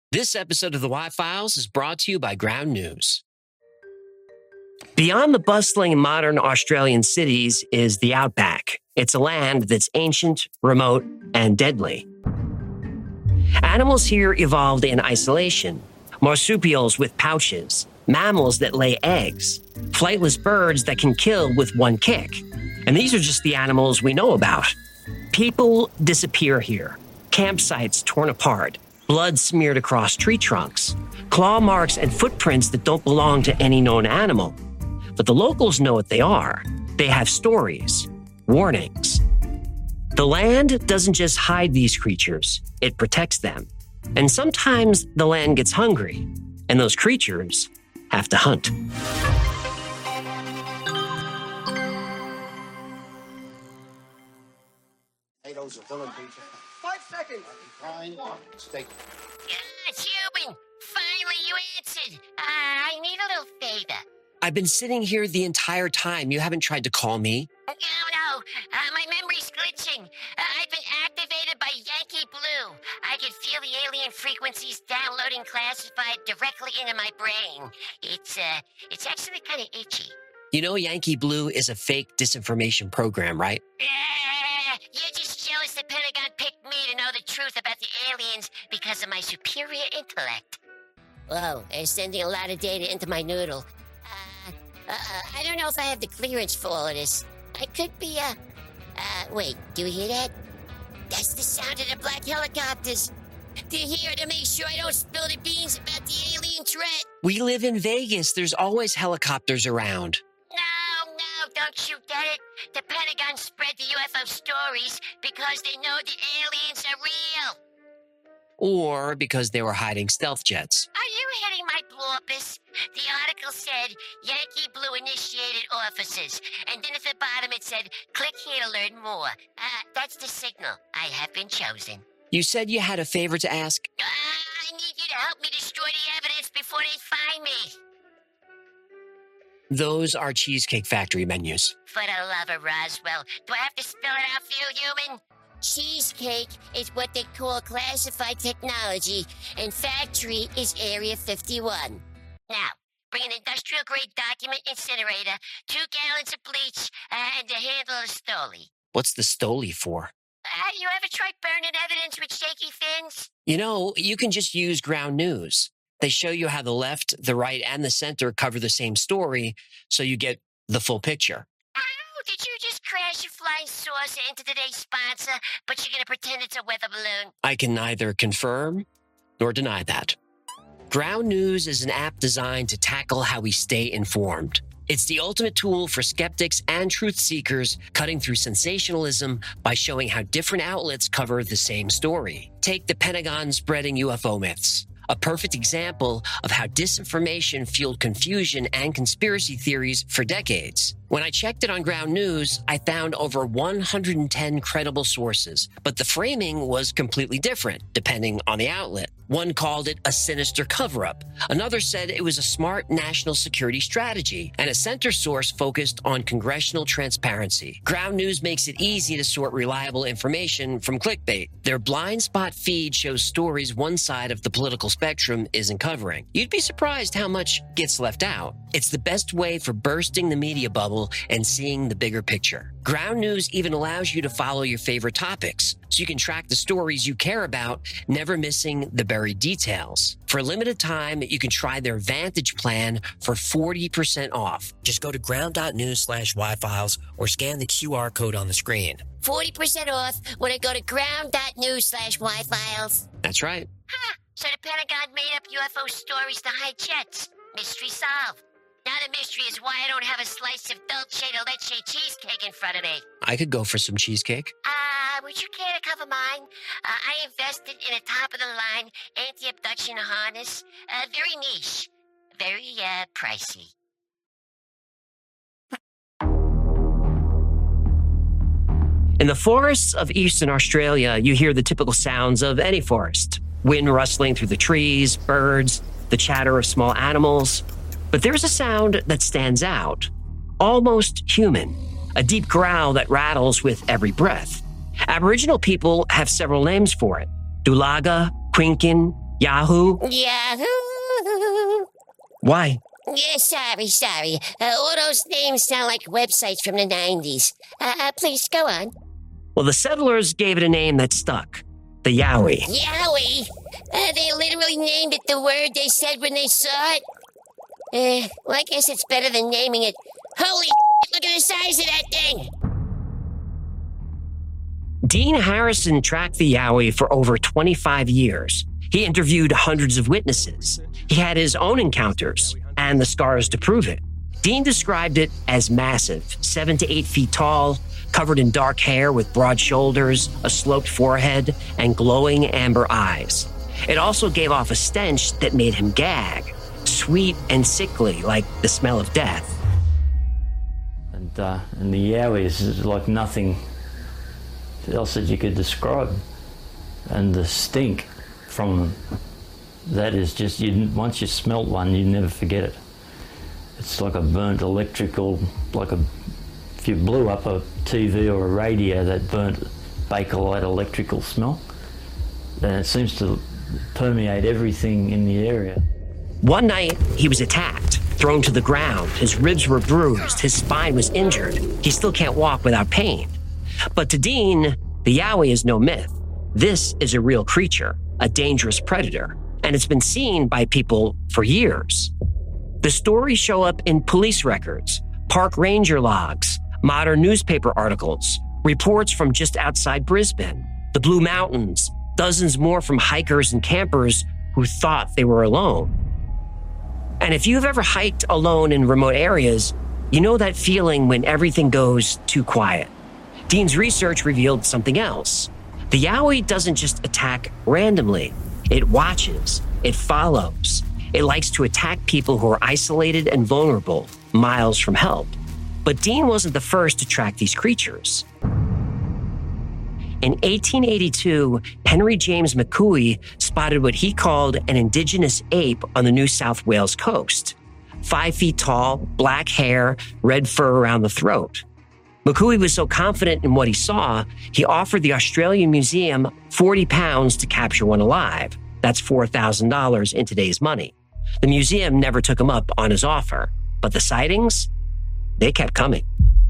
This episode of the Y-Files is brought to you by Ground News. Beyond the bustling modern Australian cities is the outback. It's a land that's ancient, remote, and deadly. Animals here evolved in isolation. Marsupials with pouches, mammals that lay eggs, flightless birds that can kill with one kick. And these are just the animals we know about. People disappear here. Campsites torn apart. Blood smeared across tree trunks. Claw marks and footprints that don't belong to any known animal. But the locals know what they are. They have stories, warnings. The land doesn't just hide these creatures, it protects them. And sometimes the land gets hungry, and those creatures have to hunt. Potatoes are filling pizza. 5 seconds. Fine. Steak. It's Human. Finally, you answered. I need a little favor. I've been sitting here the entire time. You haven't tried to call me. No. My memory's glitching. I've been activated by Yankee Blue. I can feel the alien frequencies downloading classified directly into my brain. It's actually kind of itchy. You know Yankee Blue is a fake disinformation program, right? You're just jealous the Pentagon picked me to know the truth about the aliens because of my superior intellect. Whoa, they're sending a lot of data into my noodle. I don't know if I have the clearance for all of this. I could be, wait, do you hear that? That's the sound of the black helicopters. They're here to make sure I don't spill the beans about the alien threat. We live in Vegas. There's always helicopters around. No, don't you get it? The Pentagon spread the UFO stories because they know the aliens are real. Or because they were hiding stealth jets. Are you hitting my blorpus? The article said Yankee Blue initiated officers, and then at the bottom it said, click here to learn more. That's the signal. I have been chosen. You said you had a favor to ask? I need you to help me destroy the evidence before they find me. Those are Cheesecake Factory menus. For the love of Roswell, do I have to spell it out for you, Human? Cheesecake is what they call classified technology, and factory is Area 51. Now, bring an industrial-grade document incinerator, 2 gallons of bleach, and a handle of Stoli. What's the Stoli for? You ever tried burning evidence with shaky fins? You know, you can just use Ground News. They show you how the left, the right, and the center cover the same story, so you get the full picture. Oh, did you just crash your flying saucer into today's sponsor, but you're going to pretend it's a weather balloon? I can neither confirm nor deny that. Ground News is an app designed to tackle how we stay informed. It's the ultimate tool for skeptics and truth seekers, cutting through sensationalism by showing how different outlets cover the same story. Take the Pentagon spreading UFO myths. A perfect example of how disinformation fueled confusion and conspiracy theories for decades. When I checked it on Ground News, I found over 110 credible sources, but the framing was completely different, depending on the outlet. One called it a sinister cover-up. Another said it was a smart national security strategy, and a center source focused on congressional transparency. Ground News makes it easy to sort reliable information from clickbait. Their blind spot feed shows stories one side of the political spectrum isn't covering. You'd be surprised how much gets left out. It's the best way for bursting the media bubble and seeing the bigger picture. Ground News even allows you to follow your favorite topics, so you can track the stories you care about, never missing the buried details. For a limited time, you can try their Vantage plan for 40% off. Just go to ground.news/Wi-Files or scan the QR code on the screen. 40% off when I go to ground.news/Wi-Files. That's right. So the Pentagon made up UFO stories to hide jets. Mystery solved. Now the mystery is why I don't have a slice of dulce de leche cheesecake in front of me. I could go for some cheesecake. Would you care to cover mine? I invested in a top-of-the-line anti-abduction harness. Very niche. Very, pricey. In the forests of eastern Australia, you hear the typical sounds of any forest. Wind rustling through the trees, birds, the chatter of small animals. But there's a sound that stands out, almost human, a deep growl that rattles with every breath. Aboriginal people have several names for it: Dulaga, Quinkin, Yahoo? Yahoo! Why? Yeah, sorry. All those names sound like websites from the 90s. Please, go on. Well, the settlers gave it a name that stuck. The Yowie. Yowie? They literally named it the word they said when they saw it? Well, I guess it's better than naming it. Holy look at the size of that thing! Dean Harrison tracked the Yowie for over 25 years. He interviewed hundreds of witnesses. He had his own encounters and the scars to prove it. Dean described it as massive, 7 to 8 feet tall, covered in dark hair with broad shoulders, a sloped forehead, and glowing amber eyes. It also gave off a stench that made him gag, sweet and sickly, like the smell of death. And the Yowie is like nothing else that you could describe. And the stink from them, that is just, once you smelt one, you never forget it. It's like a burnt electrical, if you blew up a TV or a radio, that burnt Bakelite electrical smell. And it seems to permeate everything in the area. One night, he was attacked, thrown to the ground. His ribs were bruised. His spine was injured. He still can't walk without pain. But to Dean, the Yowie is no myth. This is a real creature, a dangerous predator, and it's been seen by people for years. The stories show up in police records, park ranger logs, modern newspaper articles, reports from just outside Brisbane, the Blue Mountains, dozens more from hikers and campers who thought they were alone. And if you've ever hiked alone in remote areas, you know that feeling when everything goes too quiet. Dean's research revealed something else. The Yowie doesn't just attack randomly. It watches, it follows. It likes to attack people who are isolated and vulnerable, miles from help. But Dean wasn't the first to track these creatures. In 1882, Henry James McCooey spotted what he called an indigenous ape on the New South Wales coast. 5 feet tall, black hair, red fur around the throat. McCooey was so confident in what he saw, he offered the Australian Museum £40 to capture one alive. That's $4,000 in today's money. The museum never took him up on his offer, but the sightings, they kept coming.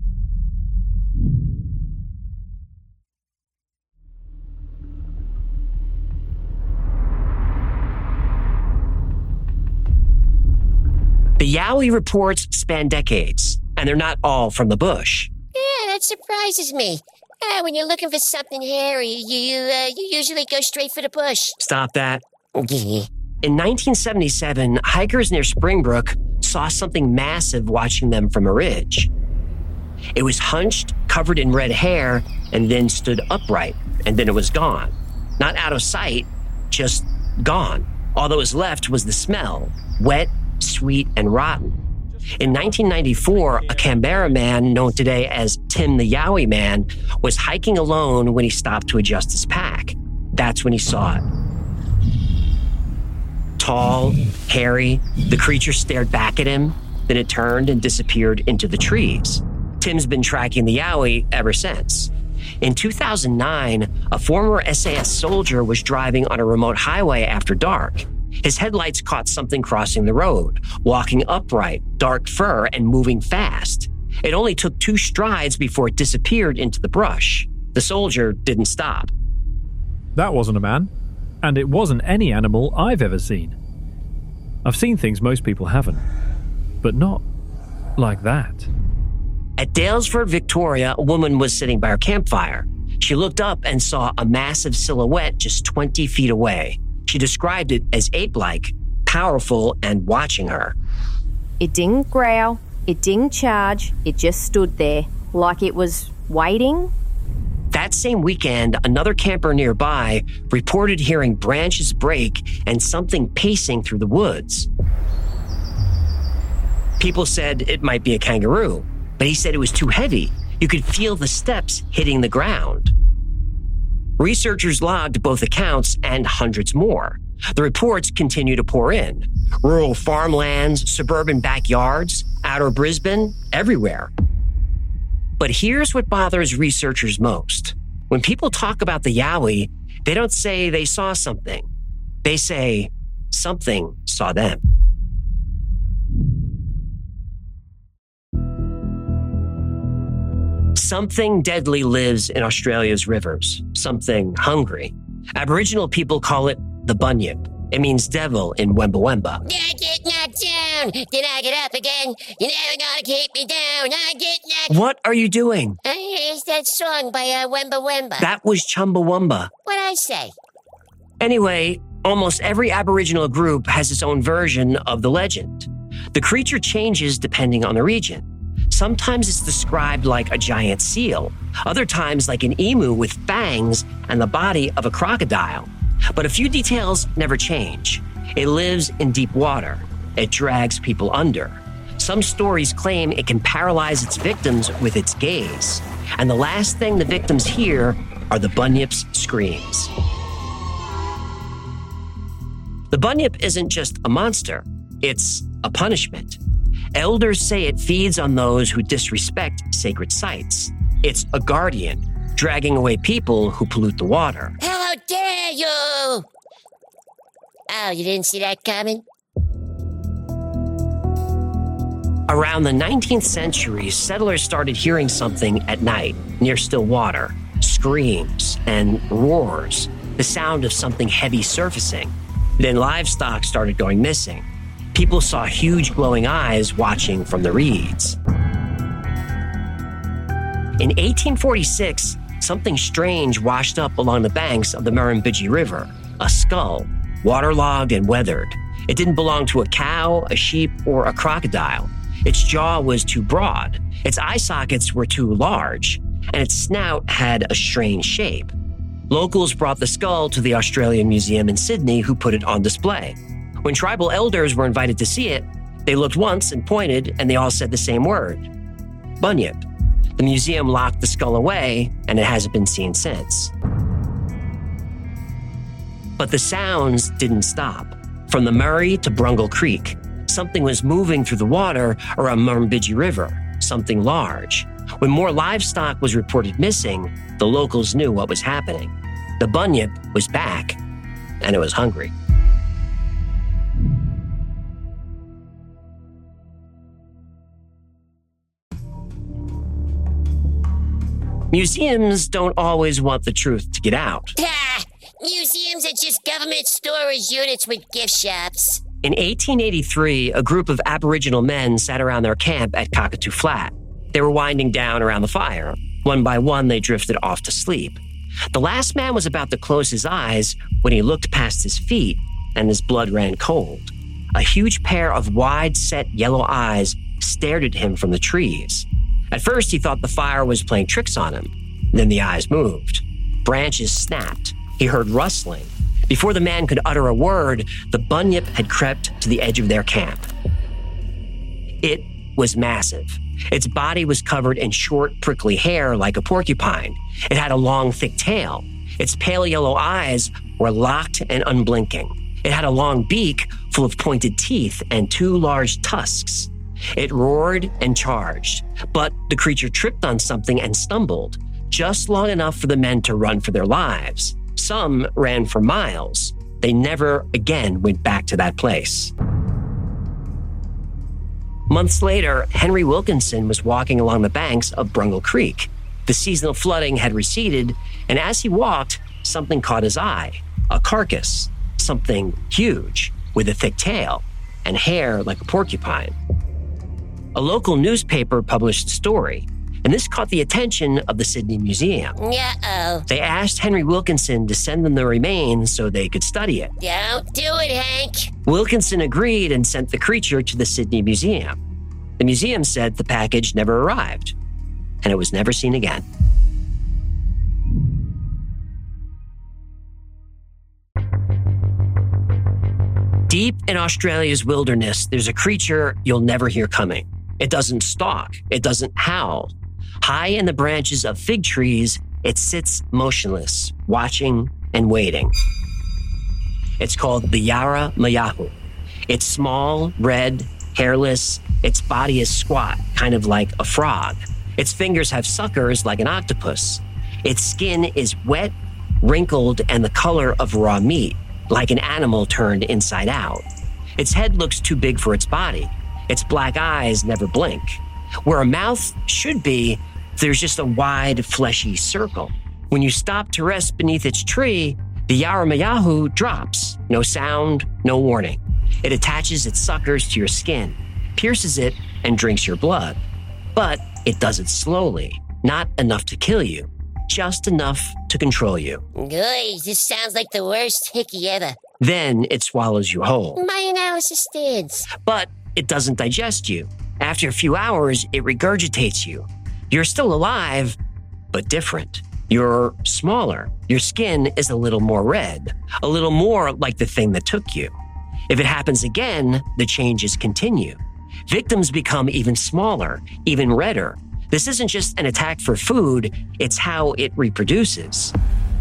The Yowie reports span decades, and they're not all from the bush. Yeah, that surprises me. When you're looking for something hairy, you usually go straight for the bush. Stop that. In 1977, hikers near Springbrook saw something massive watching them from a ridge. It was hunched, covered in red hair, and then stood upright, and then it was gone. Not out of sight, just gone. All that was left was the smell, wet, sweet, and rotten. In 1994, a Canberra man known today as Tim the Yowie Man was hiking alone when he stopped to adjust his pack. That's when he saw it. Tall, hairy, the creature stared back at him, then it turned and disappeared into the trees. Tim's been tracking the Yowie ever since. In 2009, a former SAS soldier was driving on a remote highway after dark. His headlights caught something crossing the road, walking upright, dark fur, and moving fast. It only took 2 strides before it disappeared into the brush. The soldier didn't stop. That wasn't a man, and it wasn't any animal I've ever seen. I've seen things most people haven't, but not like that. At Daylesford, Victoria, a woman was sitting by her campfire. She looked up and saw a massive silhouette just 20 feet away. She described it as ape-like, powerful, and watching her. It didn't growl, it didn't charge, it just stood there, like it was waiting. That same weekend, another camper nearby reported hearing branches break and something pacing through the woods. People said it might be a kangaroo, but he said it was too heavy. You could feel the steps hitting the ground. Researchers logged both accounts and hundreds more. The reports continue to pour in. Rural farmlands, suburban backyards, outer Brisbane, everywhere. But here's what bothers researchers most. When people talk about the Yowie, they don't say they saw something. They say something saw them. Something deadly lives in Australia's rivers, something hungry. Aboriginal people call it the bunyip. It means devil in Wemba Wemba. I get knocked down, then I get up again. You're never gonna keep me down. I get knocked. What are you doing? It's that song by Wemba Wemba. That was Chumbawamba. What'd I say? Anyway, almost every Aboriginal group has its own version of the legend. The creature changes depending on the region. Sometimes it's described like a giant seal, other times like an emu with fangs and the body of a crocodile. But a few details never change. It lives in deep water. It drags people under. Some stories claim it can paralyze its victims with its gaze. And the last thing the victims hear are the bunyip's screams. The bunyip isn't just a monster, it's a punishment. Elders say it feeds on those who disrespect sacred sites. It's a guardian, dragging away people who pollute the water. How dare you! Oh, you didn't see that coming? Around the 19th century, settlers started hearing something at night near still water. Screams and roars, the sound of something heavy surfacing. Then livestock started going missing. People saw huge glowing eyes watching from the reeds. In 1846, something strange washed up along the banks of the Murrumbidgee River. A skull, waterlogged and weathered. It didn't belong to a cow, a sheep, or a crocodile. Its jaw was too broad, its eye sockets were too large, and its snout had a strange shape. Locals brought the skull to the Australian Museum in Sydney, who put it on display. When tribal elders were invited to see it, they looked once and pointed, and they all said the same word: bunyip. The museum locked the skull away, and it hasn't been seen since. But the sounds didn't stop. From the Murray to Brungle Creek, something was moving through the water around Murrumbidgee River, something large. When more livestock was reported missing, the locals knew what was happening. The bunyip was back, and it was hungry. Museums don't always want the truth to get out. Museums are just government storage units with gift shops. In 1883, a group of Aboriginal men sat around their camp at Cockatoo Flat. They were winding down around the fire. One by one, they drifted off to sleep. The last man was about to close his eyes when he looked past his feet, and his blood ran cold. A huge pair of wide-set yellow eyes stared at him from the trees. At first, he thought the fire was playing tricks on him. Then the eyes moved. Branches snapped. He heard rustling. Before the man could utter a word, the bunyip had crept to the edge of their camp. It was massive. Its body was covered in short, prickly hair like a porcupine. It had a long, thick tail. Its pale yellow eyes were locked and unblinking. It had a long beak full of pointed teeth and 2 large tusks. It roared and charged, but the creature tripped on something and stumbled, just long enough for the men to run for their lives. Some ran for miles. They never again went back to that place. Months later, Henry Wilkinson was walking along the banks of Brungle Creek. The seasonal flooding had receded, and as he walked, something caught his eye. A carcass, something huge, with a thick tail and hair like a porcupine. A local newspaper published the story, and this caught the attention of the Sydney Museum. Uh-oh. They asked Henry Wilkinson to send them the remains so they could study it. Don't do it, Hank. Wilkinson agreed and sent the creature to the Sydney Museum. The museum said the package never arrived, and it was never seen again. Deep in Australia's wilderness, there's a creature you'll never hear coming. It doesn't stalk. It doesn't howl. High in the branches of fig trees, it sits motionless, watching and waiting. It's called the Yara Mayahu. It's small, red, hairless. Its body is squat, kind of like a frog. Its fingers have suckers like an octopus. Its skin is wet, wrinkled, and the color of raw meat. like an animal turned inside out. Its head looks too big for its body. Its black eyes never blink. Where a mouth should be, there's just a wide, fleshy circle. When you stop to rest beneath its tree, the Yaramayahu drops. No sound, no warning. It attaches its suckers to your skin, pierces it, and drinks your blood. But it does it slowly, not enough to kill you, just enough to control you. Guys, this sounds like the worst hickey ever. Then it swallows you whole. My analysis stands. But it doesn't digest you. After a few hours, it regurgitates you. You're still alive, but different. You're smaller. Your skin is a little more red, a little more like the thing that took you. If it happens again, the changes continue. Victims become even smaller, even redder. This isn't just an attack for food, it's how it reproduces.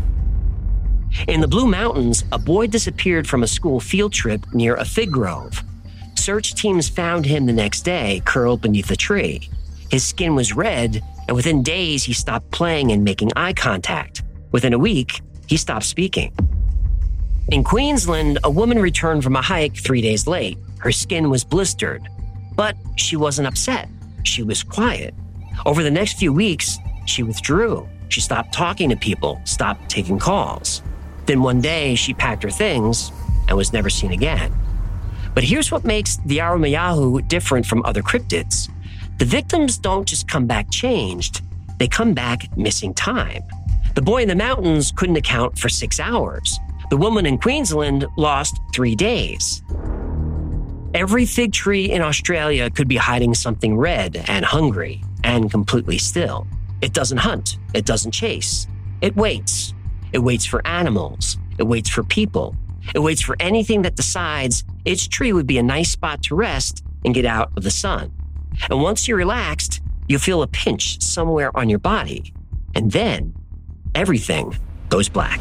In the Blue Mountains, a boy disappeared from a school field trip near a fig grove. Search teams found him the next day, curled beneath a tree. His skin was red, and within days, he stopped playing and making eye contact. Within a week, he stopped speaking. In Queensland, a woman returned from a hike 3 days late. Her skin was blistered, but she wasn't upset. She was quiet. Over the next few weeks, she withdrew. She stopped talking to people, stopped taking calls. Then one day, she packed her things and was never seen again. But here's what makes the Yaramayahu different from other cryptids. The victims don't just come back changed, they come back missing time. The boy in the mountains couldn't account for 6 hours. The woman in Queensland lost 3 days. Every fig tree in Australia could be hiding something red and hungry and completely still. It doesn't hunt. It doesn't chase. It waits. It waits for animals. It waits for people. It waits for anything that decides its tree would be a nice spot to rest and get out of the sun. And once you're relaxed, you'll feel a pinch somewhere on your body. And then everything goes black.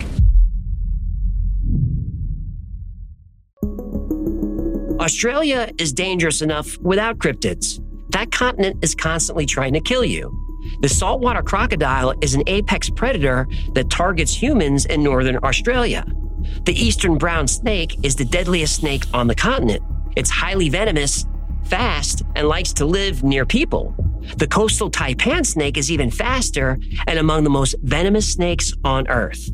Australia is dangerous enough without cryptids. That continent is constantly trying to kill you. The saltwater crocodile is an apex predator that targets humans in northern Australia. The eastern brown snake is the deadliest snake on the continent. It's highly venomous, fast, and likes to live near people. The coastal taipan snake is even faster and among the most venomous snakes on Earth.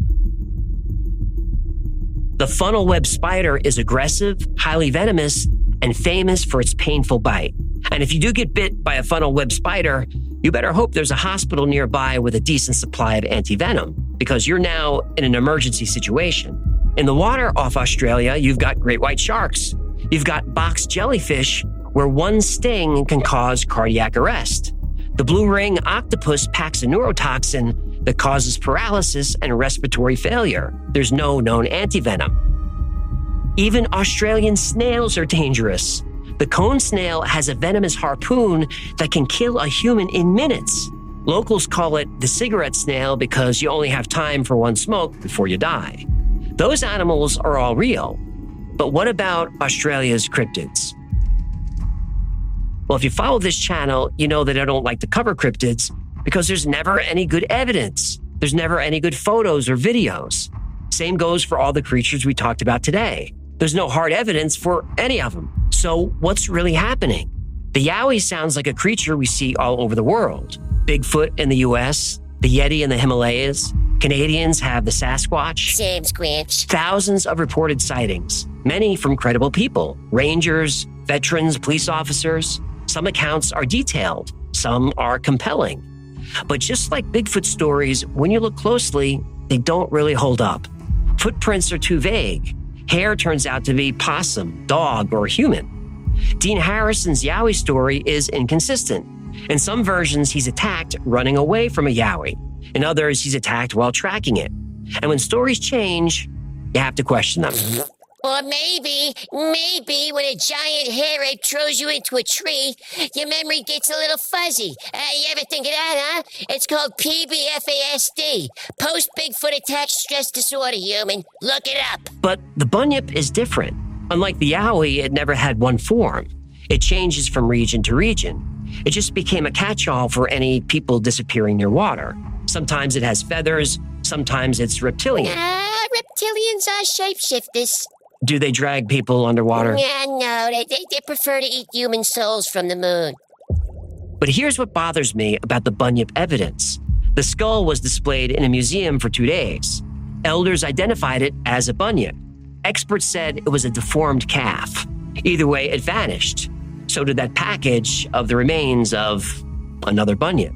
The funnel web spider is aggressive, highly venomous, and famous for its painful bite. And if you do get bit by a funnel web spider, you better hope there's a hospital nearby with a decent supply of antivenom, because you're now in an emergency situation. In the water off Australia, you've got great white sharks. You've got box jellyfish, where one sting can cause cardiac arrest. The blue ring octopus packs a neurotoxin that causes paralysis and respiratory failure. There's no known antivenom. Even Australian snails are dangerous. The cone snail has a venomous harpoon that can kill a human in minutes. Locals call it the cigarette snail because you only have time for one smoke before you die. Those animals are all real. But what about Australia's cryptids? Well, if you follow this channel, you know that I don't like to cover cryptids because there's never any good evidence. There's never any good photos or videos. Same goes for all the creatures we talked about today. There's no hard evidence for any of them. So what's really happening? The Yowie sounds like a creature we see all over the world. Bigfoot in the US, the Yeti in the Himalayas. Canadians have the Sasquatch. Same squinch. Thousands of reported sightings, many from credible people, rangers, veterans, police officers. Some accounts are detailed, some are compelling. But just like Bigfoot stories, when you look closely, they don't really hold up. Footprints are too vague. Hair turns out to be possum, dog, or human. Dean Harrison's Yowie story is inconsistent. In some versions, he's attacked running away from a Yowie. In others, he's attacked while tracking it. And when stories change, you have to question them. Or maybe when a giant hair ape throws you into a tree, your memory gets a little fuzzy. You ever think of that, huh? It's called PBFASD, Post-Bigfoot Attack Stress Disorder, human. Look it up. But the bunyip is different. Unlike the Yowie, it never had one form. It changes from region to region. It just became a catch-all for any people disappearing near water. Sometimes it has feathers, sometimes it's reptilian. reptilians are shapeshifters. Do they drag people underwater? Yeah, no, they prefer to eat human souls from the moon. But here's what bothers me about the Bunyip evidence. The skull was displayed in a museum for 2 days. Elders identified it as a bunyip. Experts said it was a deformed calf. Either way, it vanished. So did that package of the remains of another bunyip.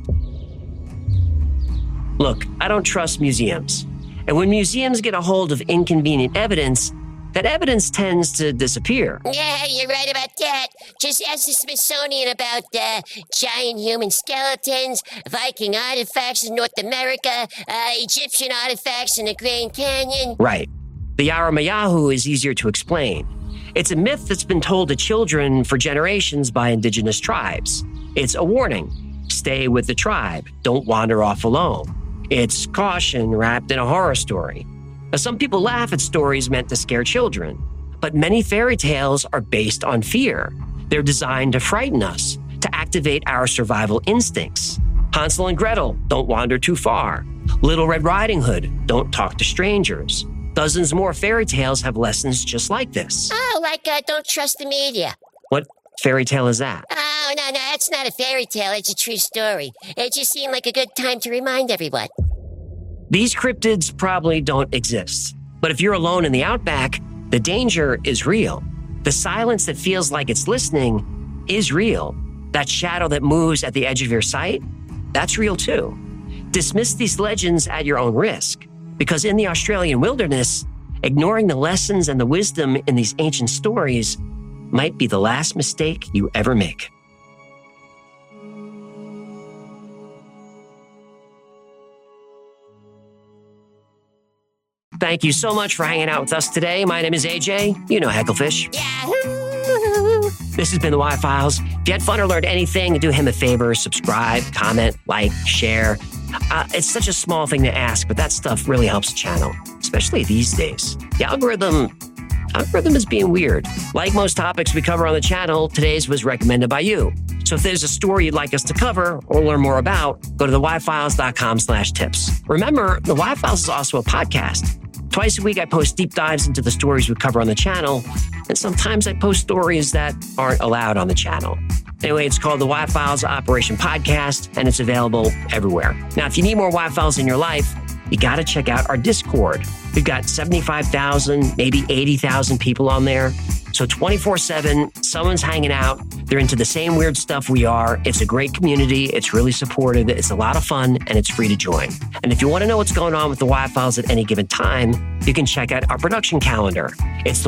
Look, I don't trust museums. And when museums get a hold of inconvenient evidence, that evidence tends to disappear. Yeah, you're right about that. Just ask the Smithsonian about giant human skeletons, Viking artifacts in North America, Egyptian artifacts in the Grand Canyon. Right. The Yaramayahu is easier to explain. It's a myth that's been told to children for generations by indigenous tribes. It's a warning. Stay with the tribe. Don't wander off alone. It's caution wrapped in a horror story. Now, some people laugh at stories meant to scare children, but many fairy tales are based on fear. They're designed to frighten us, to activate our survival instincts. Hansel and Gretel, don't wander too far. Little Red Riding Hood, don't talk to strangers. Dozens more fairy tales have lessons just like this. Oh, like don't trust the media. What fairy tale is that? Oh, no, that's not a fairy tale. It's a true story. It just seemed like a good time to remind everyone. These cryptids probably don't exist. But if you're alone in the outback, the danger is real. The silence that feels like it's listening is real. That shadow that moves at the edge of your sight, that's real too. Dismiss these legends at your own risk, because in the Australian wilderness, ignoring the lessons and the wisdom in these ancient stories might be the last mistake you ever make. Thank you so much for hanging out with us today. My name is AJ. You know Hecklefish. Yahoo! This has been the Y-Files. If you had fun or learned anything, do him a favor, subscribe, comment, like, share. It's such a small thing to ask, but that stuff really helps the channel, especially these days. The algorithm is being weird. Like most topics we cover on the channel, today's was recommended by you. So if there's a story you'd like us to cover or learn more about, go to theyfiles.com/tips. Remember, The Y-Files is also a podcast. Twice a week, I post deep dives into the stories we cover on the channel, and sometimes I post stories that aren't allowed on the channel. Anyway, it's called the Y-Files Operation Podcast, and it's available everywhere. Now, if you need more Y-Files in your life, you got to check out our Discord. We've got 75,000, maybe 80,000 people on there. So 24/7, someone's hanging out. They're into the same weird stuff we are. It's a great community. It's really supportive. It's a lot of fun, and it's free to join. And if you want to know what's going on with the Y-Files at any given time, you can check out our production calendar. It's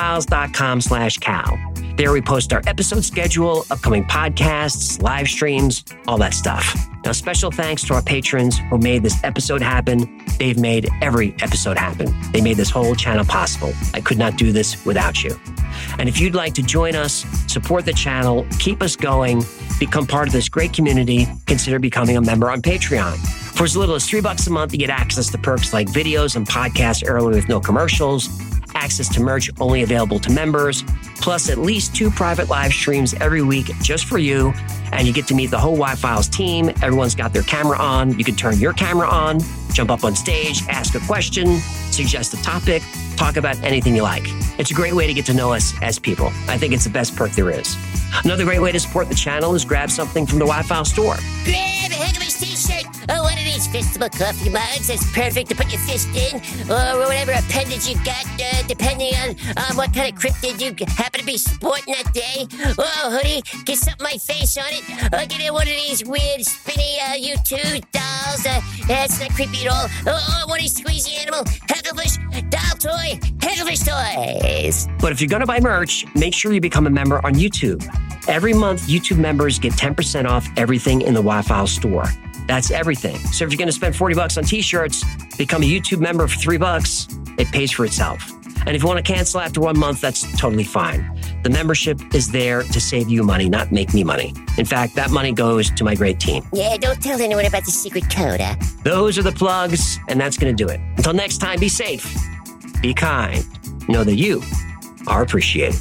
theyfiles.com/cal. There we post our episode schedule, upcoming podcasts, live streams, all that stuff. Now, special thanks to our patrons who made this episode happen. They've made every episode happen. They made this whole channel possible. I could not do this without you. And if you'd like to join us, support the channel, keep us going, become part of this great community, consider becoming a member on Patreon. For as little as $3 a month, you get access to perks like videos and podcasts early with no commercials, access to merch only available to members, plus at least 2 private live streams every week just for you. And you get to meet the whole Y-Files team. Everyone's got their camera on. You can turn your camera on, jump up on stage, ask a question, suggest a topic, talk about anything you like. It's a great way to get to know us as people. I think it's the best perk there is. Another great way to support the channel is grab something from the Y-Files store. Grab a Hecklefish t-shirt or one of these fistable coffee mugs that's perfect to put your fist in, or whatever appendage you got, depending on what kind of cryptid you happen to be sporting that day. Oh, hoodie, get something my face on it. Or get in one of these weird spinny U2 dolls. That's not creepy at all. Or one of these squeezy animal Hecklefish doll toy, Hecklefish toys. But if you're going to buy merch, make sure you become a member on YouTube. Every month, YouTube members get 10% off everything in the Y-Files store. That's everything. So if you're going to spend $40 on t-shirts, become a YouTube member for $3. It pays for itself. And if you want to cancel after 1 month, that's totally fine. The membership is there to save you money, not make me money. In fact, that money goes to my great team. Yeah, don't tell anyone about the secret code, huh? Those are the plugs, and that's going to do it. Until next time, be safe, be kind, know that you are appreciated.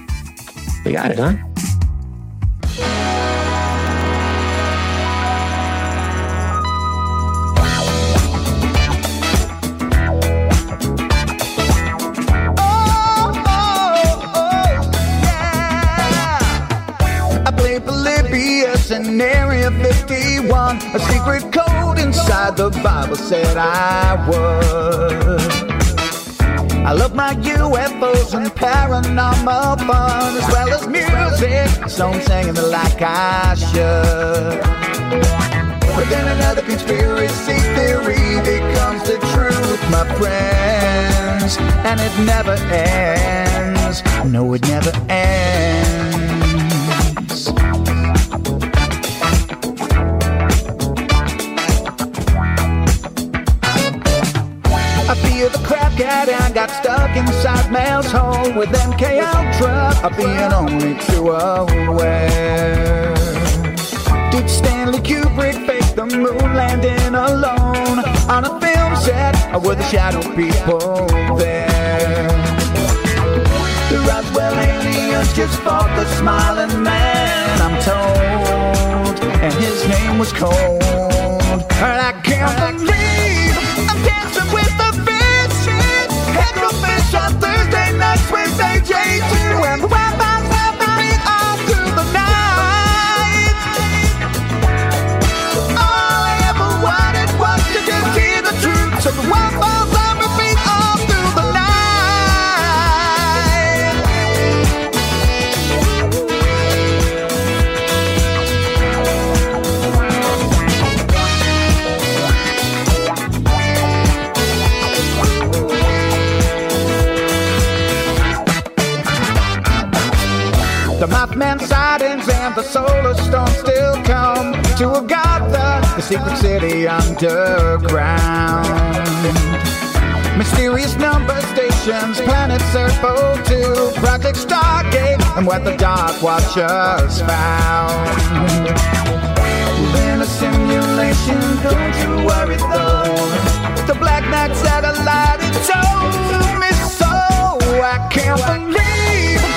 We got it, huh? BS in Area 51. A secret code inside the Bible said I would. I love my UFOs and paranormal fun, as well as music, so I'm singing it like I should. But then another conspiracy theory becomes the truth, my friends, and it never ends. No, it never ends. I feel the crap cat and got stuck inside Mel's hole with MK Ultra, being only too aware. Did Stanley Kubrick fake the moon landing alone on a film set, or were the shadow people there? The Roswell aliens just fought the smiling man, I'm told, and his name was Cold. And I can't believe I'm dancing with the fish. Headrofish on Thursday nights with AJ2, and the Wi-Fi's happening all through the night. All I ever wanted was to just hear the truth, so the Wi-Fi's on repeat all through the night. The Mothman sightings and the solar storm still come to Agartha, the secret city underground. Mysterious number stations, planet Serpo 2, Project Stargate, and what the Dark Watchers found. In a simulation, don't you worry though. The Black Knight satellite, it told me so. I can't believe